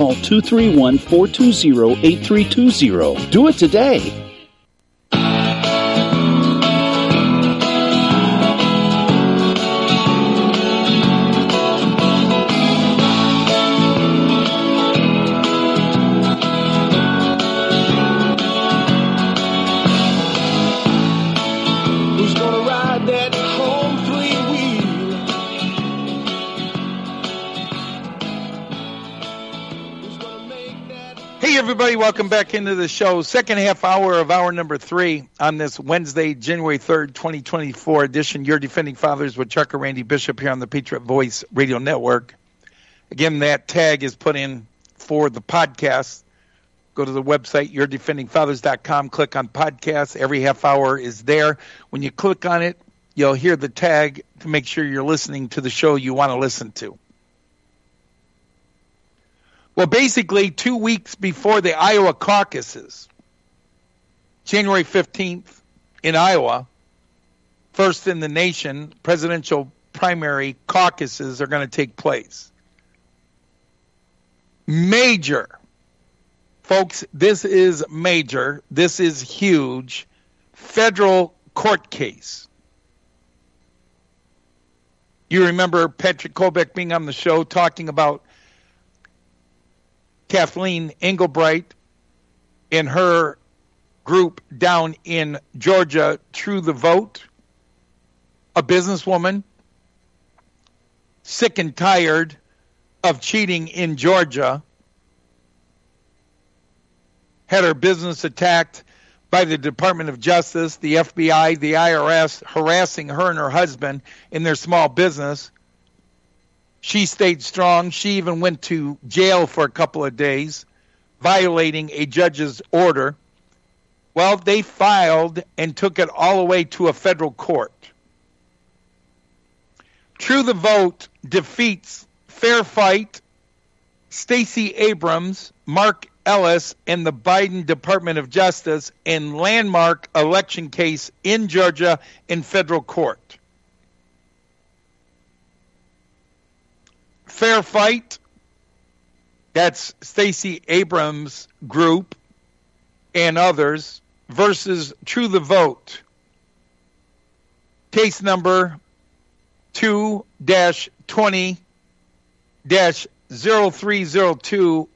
call 231-420-8320. Do it today. Everybody, welcome back into the show. Second half hour of hour number 3 on this Wednesday, January 3rd, 2024 edition. Your Defending Fathers with Chuck and Randy Bishop here on the Patriot Voice Radio Network. Again, that tag is put in for the podcast. Go to the website, yourdefendingfathers.com, click on podcasts. Every half hour is there. When you click on it, you'll hear the tag to make sure you're listening to the show you want to listen to. Well, basically, 2 weeks before the Iowa caucuses, January 15th in Iowa, first in the nation, presidential primary caucuses are going to take place. Major. Folks, this is major. This is huge. Federal court case. You remember Patrick Kobach being on the show talking about Kathleen Engelbright and her group down in Georgia, True the Vote, a businesswoman, sick and tired of cheating in Georgia, had her business attacked by the Department of Justice, the FBI, the IRS, harassing her and her husband in their small business. She stayed strong. She even went to jail for a couple of days, violating a judge's order. Well, they filed and took it all the way to a federal court. True the Vote defeats Fair Fight, Stacey Abrams, Mark Ellis, and the Biden Department of Justice in landmark election case in Georgia in federal court. Fair Fight, that's Stacey Abrams' group and others, versus True the Vote. Case number 2-20-0302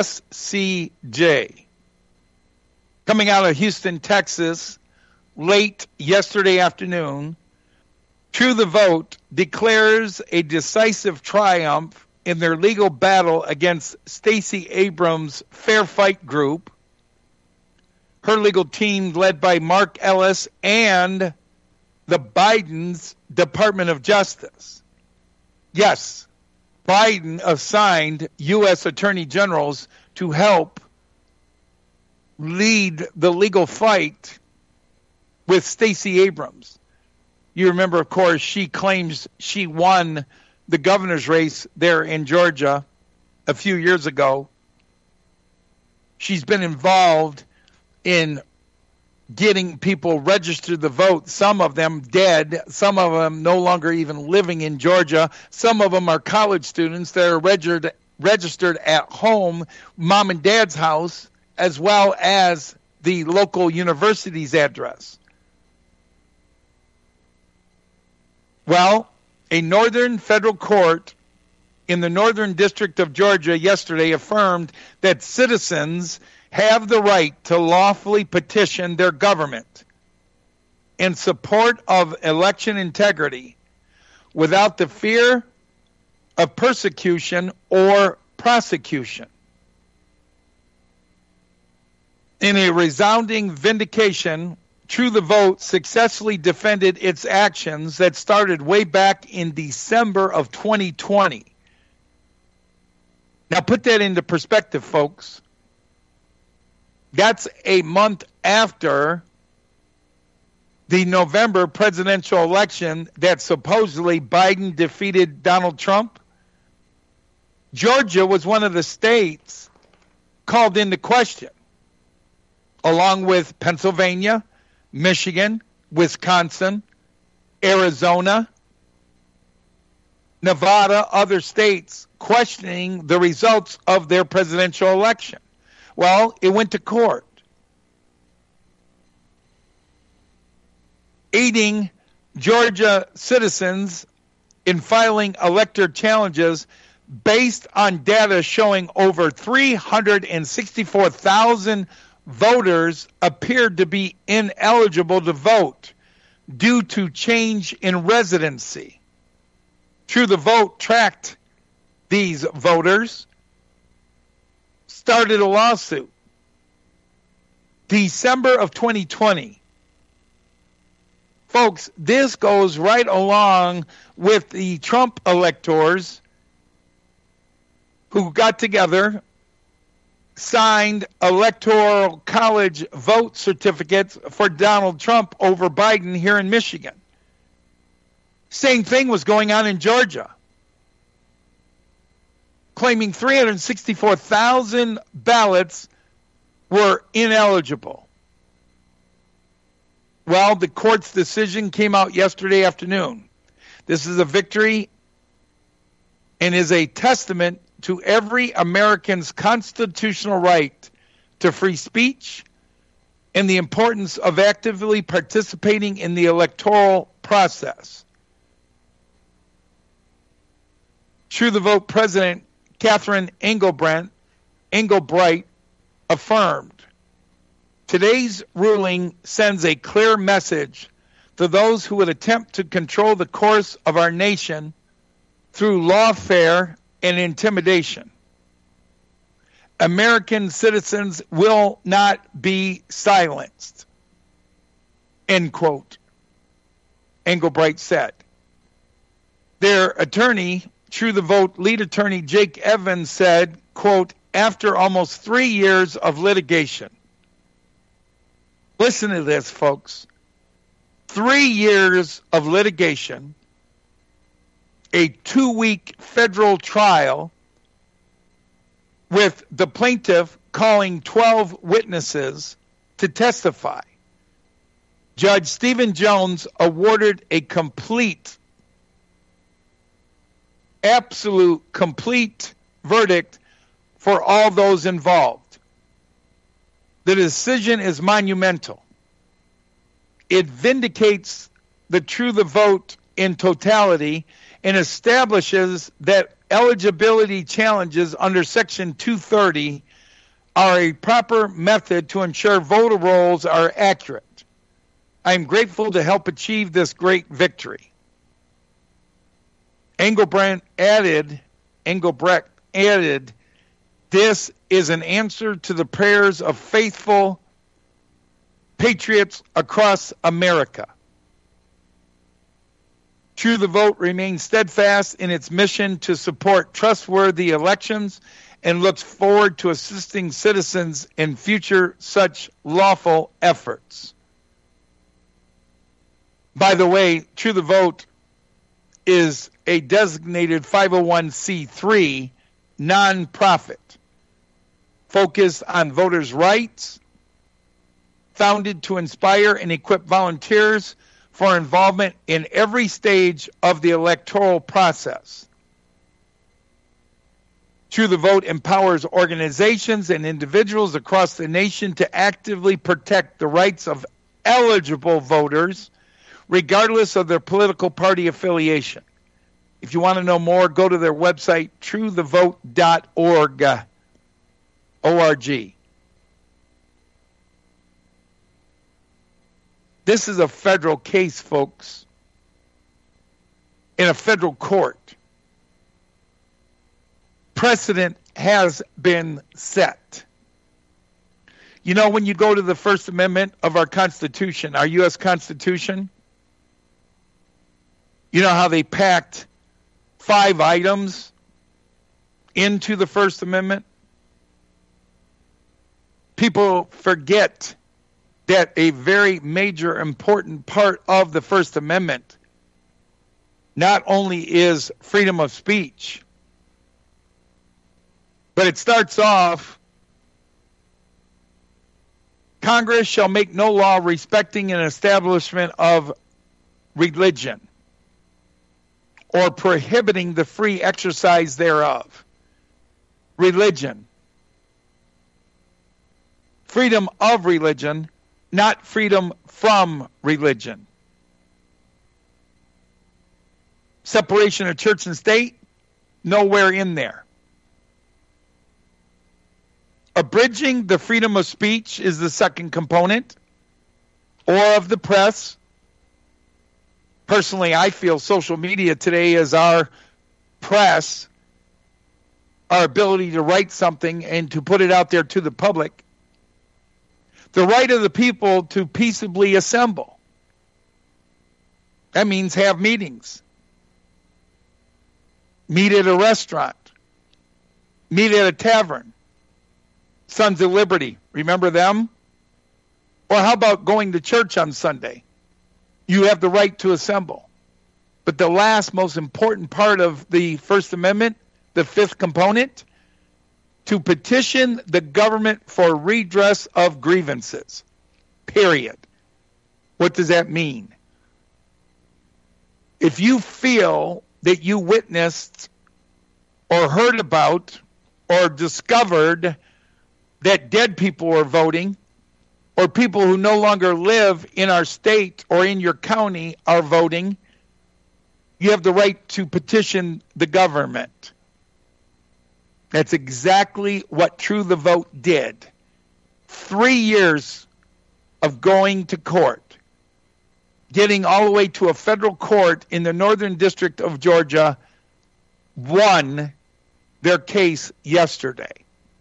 SCJ. Coming out of Houston, Texas, late yesterday afternoon, True the Vote declares a decisive triumph in their legal battle against Stacey Abrams' Fair Fight group. Her legal team led by Mark Ellis and the Biden's Department of Justice. Yes, Biden assigned U.S. Attorney Generals to help lead the legal fight with Stacey Abrams. You remember, of course, she claims she won the governor's race there in Georgia a few years ago. She's been involved in getting people registered to vote, some of them dead, some of them no longer even living in Georgia. Some of them are college students that are registered at home, mom and dad's house, as well as the local university's address. Well, a northern federal court in the Northern District of Georgia yesterday affirmed that citizens have the right to lawfully petition their government in support of election integrity without the fear of persecution or prosecution. In a resounding vindication, True the Vote successfully defended its actions that started way back in December of 2020. Now put that into perspective, folks. That's a month after the November presidential election that supposedly Biden defeated Donald Trump. Georgia was one of the states called into question, along with Pennsylvania, Michigan, Wisconsin, Arizona. Nevada, other states questioning the results of their presidential election. Well, it went to court, aiding Georgia citizens in filing elector challenges based on data showing over 364,000 voters appeared to be ineligible to vote due to change in residency. True the Vote tracked these voters, started a lawsuit. December of 2020. Folks, this goes right along with the Trump electors who got together, signed electoral college vote certificates for Donald Trump over Biden here in Michigan. Same thing was going on in Georgia, claiming 364,000 ballots were ineligible. Well, the court's decision came out yesterday afternoon. This is a victory and is a testament to every American's constitutional right to free speech and the importance of actively participating in the electoral process. True the Vote President Catherine Engelbrecht affirmed, today's ruling sends a clear message to those who would attempt to control the course of our nation through lawfare and intimidation. American citizens will not be silenced. End quote. Engelbrecht said. Their attorney, True the Vote lead attorney Jake Evans said, quote, after almost 3 years of litigation. Listen to this, folks. 3 years of litigation, a 2-week federal trial with the plaintiff calling 12 witnesses to testify. Judge Stephen Jones awarded a absolute complete verdict for all those involved. The decision is monumental. It vindicates the True the Vote in totality and establishes that eligibility challenges under Section 230 are a proper method to ensure voter rolls are accurate. I am grateful to help achieve this great victory. Engelbrecht added, this is an answer to the prayers of faithful patriots across America. True the Vote remains steadfast in its mission to support trustworthy elections and looks forward to assisting citizens in future such lawful efforts. By the way, True the Vote is a designated 501c3 nonprofit focused on voters' rights, founded to inspire and equip volunteers for involvement in every stage of the electoral process. True the Vote empowers organizations and individuals across the nation to actively protect the rights of eligible voters, regardless of their political party affiliation. If you want to know more, go to their website, truethevote.org. O-R-G. This is a federal case, folks, in a federal court. Precedent has been set. You know, when you go to the First Amendment of our Constitution, our U.S. Constitution, you know how they packed 5 items into the First Amendment? People forget that a very major, important part of the First Amendment not only is freedom of speech, but it starts off, Congress shall make no law respecting an establishment of religion or prohibiting the free exercise thereof. Religion. Freedom of religion, not freedom from religion. Separation of church and state, nowhere in there. Abridging the freedom of speech is the second component, or of the press. Personally, I feel social media today is our press, our ability to write something and to put it out there to the public. The right of the people to peaceably assemble. That means have meetings. Meet at a restaurant. Meet at a tavern. Sons of Liberty, remember them? Or how about going to church on Sunday? You have the right to assemble. But the last most important part of the First Amendment, the fifth component, to petition the government for redress of grievances. Period. What does that mean? If you feel that you witnessed or heard about or discovered that dead people are voting, or people who no longer live in our state or in your county are voting, you have the right to petition the government. That's exactly what True the Vote did. 3 years of going to court, getting all the way to a federal court in the Northern District of Georgia, won their case yesterday.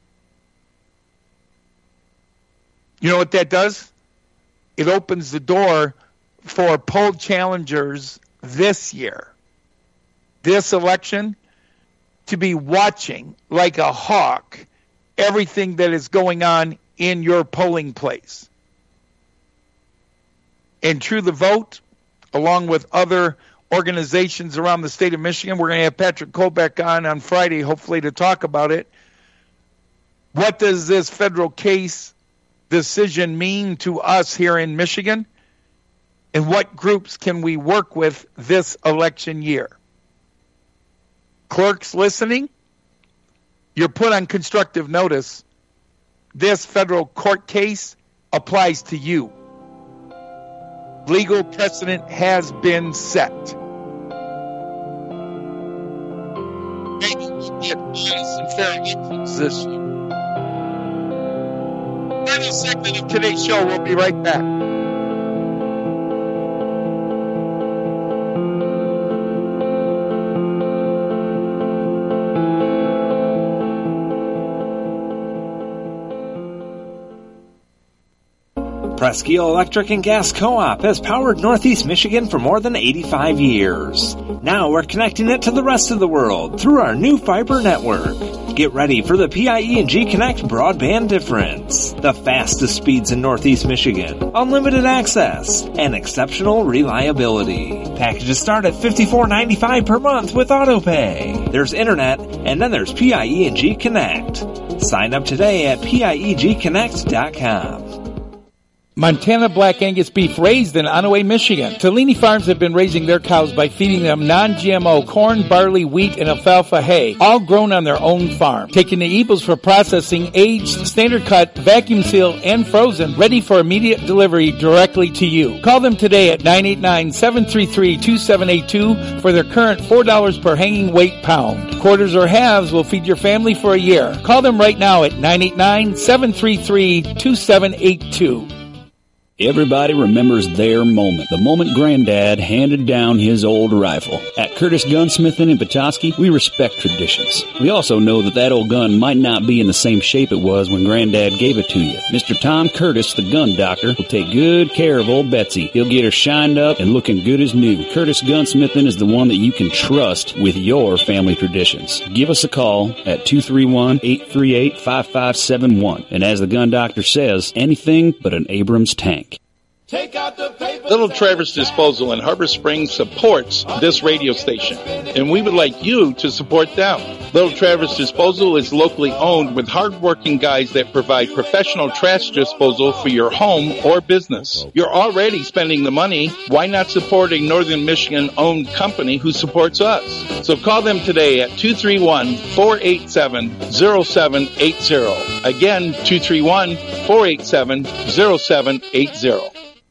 You know what that does? It opens the door for poll challengers this year, this election, to be watching like a hawk everything that is going on in your polling place. And True the Vote, along with other organizations around the state of Michigan, we're going to have Patrick Kolbeck on Friday, hopefully, to talk about it. What does this federal case decision mean to us here in Michigan? And what groups can we work with this election year? Clerks listening, you're put on constructive notice. This federal court case applies to you. Legal precedent has been set. Maybe we get honest and fair elections this year. Final segment of today's show. We'll be right back. Presque Electric and Gas Co-op has powered Northeast Michigan for more than 85 years. Now we're connecting it to the rest of the world through our new fiber network. Get ready for the PIE&G Connect broadband difference. The fastest speeds in Northeast Michigan, unlimited access, and exceptional reliability. Packages start at $54.95 per month with AutoPay. There's internet, and then there's PIE&G Connect. Sign up today at PIEGConnect.com. Montana Black Angus beef raised in Onaway, Michigan. Tellini Farms have been raising their cows by feeding them non-GMO corn, barley, wheat, and alfalfa hay, all grown on their own farm. Taking the eagles for processing, aged, standard cut, vacuum sealed, and frozen, ready for immediate delivery directly to you. Call them today at 989-733-2782 for their current $4 per hanging weight pound. Quarters or halves will feed your family for a year. Call them right now at 989-733-2782. Everybody remembers their moment, the moment Granddad handed down his old rifle. At Curtis Gunsmithing in Petoskey, we respect traditions. We also know that old gun might not be in the same shape it was when Granddad gave it to you. Mr. Tom Curtis, the gun doctor, will take good care of old Betsy. He'll get her shined up and looking good as new. Curtis Gunsmithing is the one that you can trust with your family traditions. Give us a call at 231-838-5571. And as the gun doctor says, anything but an Abrams tank. Little Traverse Disposal in Harbor Springs supports this radio station, and we would like you to support them. Little Traverse Disposal is locally owned with hardworking guys that provide professional trash disposal for your home or business. You're already spending the money. Why not support a Northern Michigan-owned company who supports us? So call them today at 231-487-0780. Again, 231-487-0780.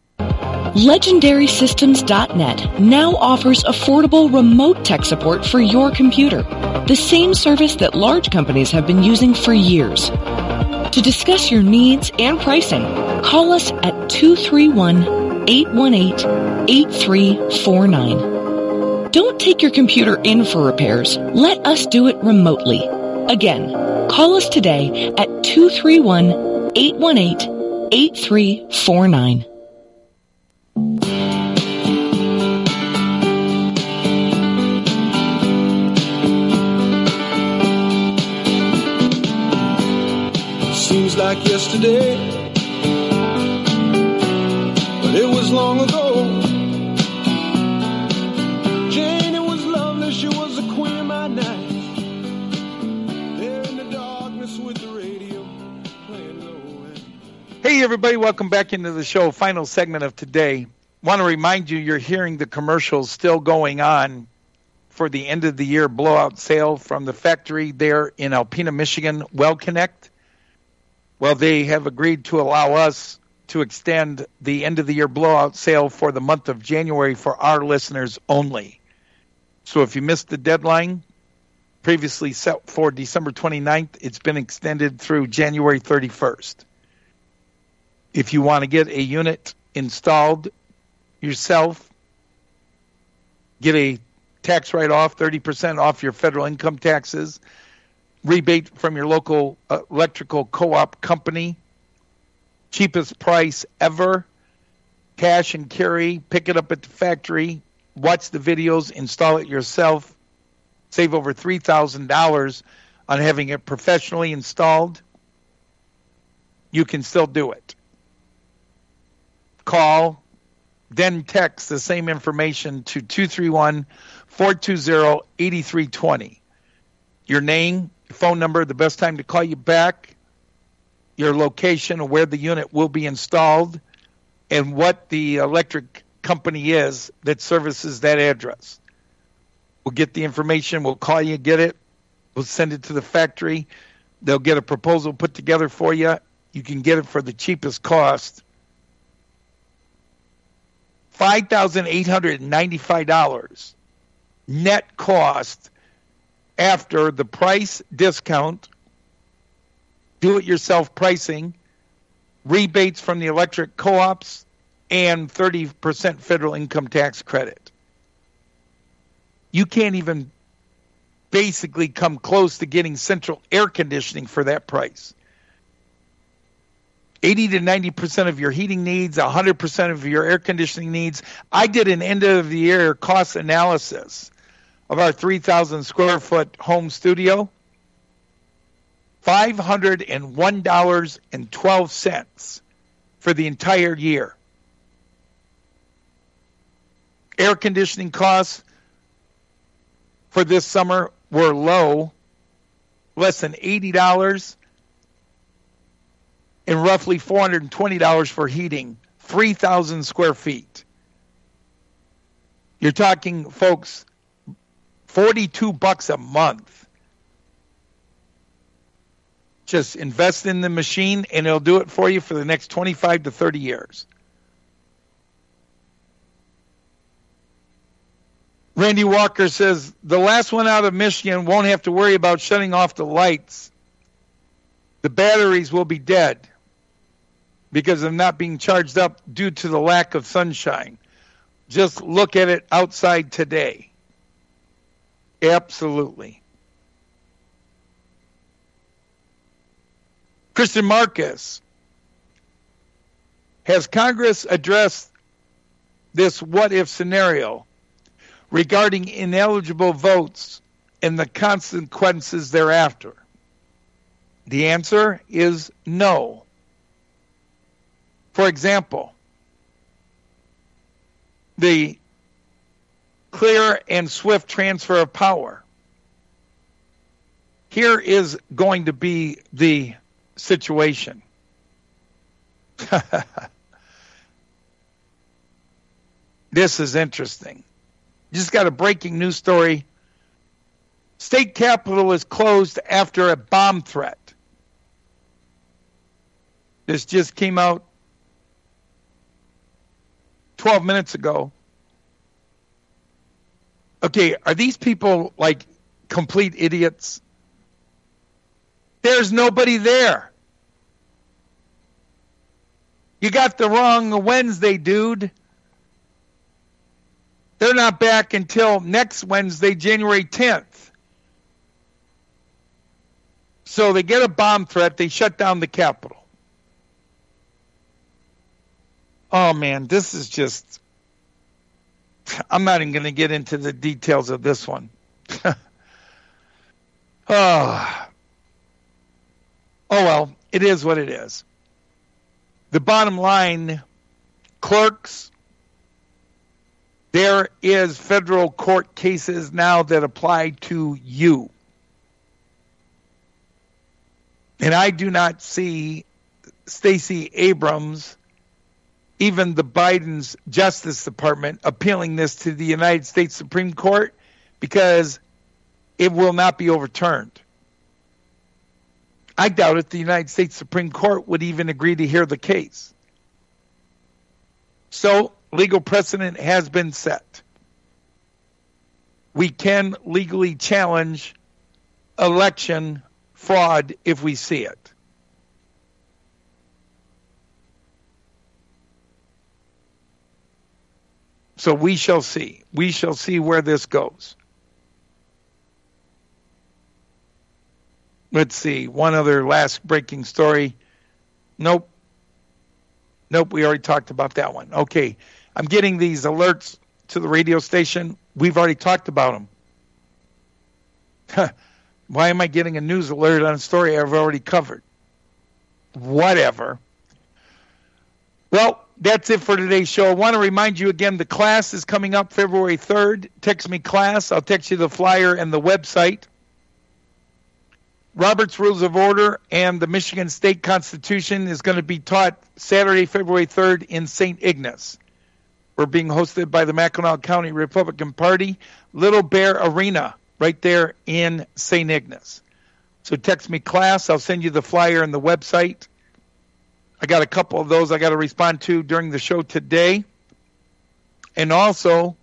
LegendarySystems.net now offers affordable remote tech support for your computer, the same service that large companies have been using for years. To discuss your needs and pricing, call us at 231-818-8349. Don't take your computer in for repairs. Let us do it remotely. Again, call us today at 231-818-8349. Seems like yesterday, but it was long ago. Jane, it was lovely, she was the queen of my night. There in the darkness with the radio playing low. Hey everybody, welcome back into the show. Final segment of today. Want to remind you, you're hearing the commercials still going on for the end of the year blowout sale from the factory there in Alpena, Michigan, WellConnect. Well, they have agreed to allow us to extend the end of the year blowout sale for the month of January for our listeners only. So if you missed the deadline previously set for December 29th, it's been extended through January 31st. If you want to get a unit installed yourself, get a tax write-off, 30% off your federal income taxes, rebate from your local electrical co-op company, cheapest price ever, cash and carry, pick it up at the factory, watch the videos, install it yourself, save over $3,000 on having it professionally installed. You can still do it. Call, then text the same information to 231-420-8320. Your name, phone number, the best time to call you back, your location, where the unit will be installed, and what the electric company is that services that address. We'll get the information. We'll call you, get it. We'll send it to the factory. They'll get a proposal put together for you. You can get it for the cheapest cost. $5,895 net cost after the price discount, do-it-yourself pricing, rebates from the electric co-ops, and 30% federal income tax credit. You can't even basically come close to getting central air conditioning for that price. 80 to 90% of your heating needs, 100% of your air conditioning needs. I did an end-of-the-year cost analysis of our 3,000 square foot home studio. $501.12 for the entire year. Air conditioning costs for this summer were low, less than $80, and roughly $420 for heating, 3,000 square feet. You're talking, folks, $42 a month. Just invest in the machine, and it'll do it for you for the next 25 to 30 years. Randy Walker says, the last one out of Michigan won't have to worry about shutting off the lights. The batteries will be dead because of not being charged up due to the lack of sunshine. Just look at it outside today. Absolutely. Kristen Marcus, has Congress addressed this what-if scenario regarding ineligible votes and the consequences thereafter? The answer is no. For example, the clear and swift transfer of power. Here is going to be the situation. This is interesting. Just got a breaking news story. State Capitol is closed after a bomb threat. This just came out 12 minutes ago. Okay, are these people like complete idiots? There's nobody there. You got the wrong Wednesday, dude. They're not back until next Wednesday, January 10th. So they get a bomb threat. They shut down the Capitol. Oh, man, this is just... I'm not even going to get into the details of this one. Oh, well, it is what it is. The bottom line, clerks, there is federal court cases now that apply to you. And I do not see Stacey Abrams, even the Biden's Justice Department, appealing this to the United States Supreme Court because it will not be overturned. I doubt if the United States Supreme Court would even agree to hear the case. So, legal precedent has been set. We can legally challenge election fraud if we see it. So we shall see. We shall see where this goes. Let's see. One other last breaking story. Nope, we already talked about that one. Okay. I'm getting these alerts to the radio station. We've already talked about them. Why am I getting a news alert on a story I've already covered? Whatever. Well, that's it for today's show. I want to remind you again, the class is coming up February 3rd. Text me class. I'll text you the flyer and the website. Robert's Rules of Order and the Michigan State Constitution is going to be taught Saturday, February 3rd in St. Ignace. We're being hosted by the Mackinac County Republican Party, Little Bear Arena, right there in St. Ignace. So text me class. I'll send you the flyer and the website. I got a couple of those I got to respond to during the show today. And also,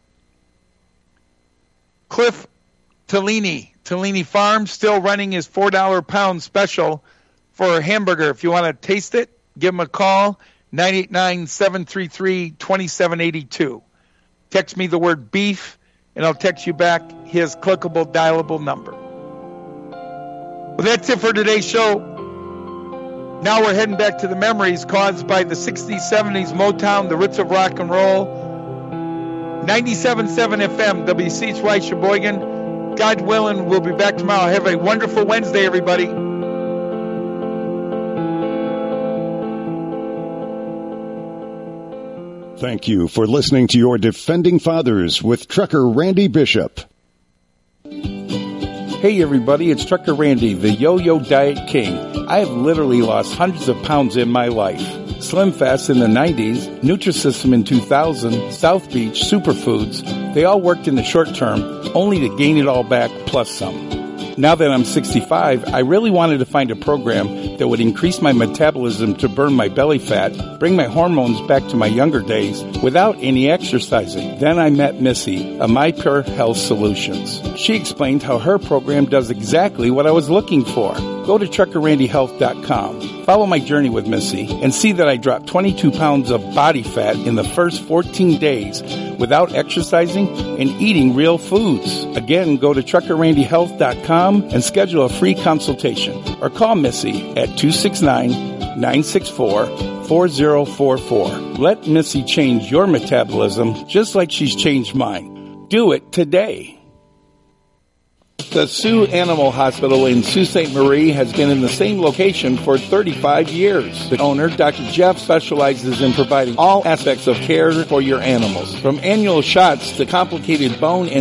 Cliff Tellini Farm, still running his $4 pound special for a hamburger. If you want to taste it, give him a call, 989-733-2782. Text me the word beef, and I'll text you back his clickable, dialable number. Well, that's it for today's show. Now we're heading back to the memories caused by the 60s, 70s, Motown, the roots of rock and roll. 97.7 FM, WCHY Sheboygan. God willing, we'll be back tomorrow. Have a wonderful Wednesday, everybody. Thank you for listening to your Defending Fathers with Trucker Randy Bishop. Hey everybody, it's Trucker Randy, the Yo-Yo Diet King. I have literally lost hundreds of pounds in my life. Slim Fast in the 90s, Nutrisystem in 2000, South Beach, Superfoods, they all worked in the short term, only to gain it all back plus some. Now that I'm 65, I really wanted to find a program that would increase my metabolism to burn my belly fat, bring my hormones back to my younger days without any exercising. Then I met Missy of My Pure Health Solutions. She explained how her program does exactly what I was looking for. Go to truckerrandyhealth.com. Follow my journey with Missy and see that I dropped 22 pounds of body fat in the first 14 days without exercising and eating real foods. Again, go to truckerrandyhealth.com and schedule a free consultation or call Missy at 269-964-4044. Let Missy change your metabolism just like she's changed mine. Do it today. The Sioux Animal Hospital in Sault Ste. Marie has been in the same location for 35 years. The owner, Dr. Jeff, specializes in providing all aspects of care for your animals, from annual shots to complicated bone and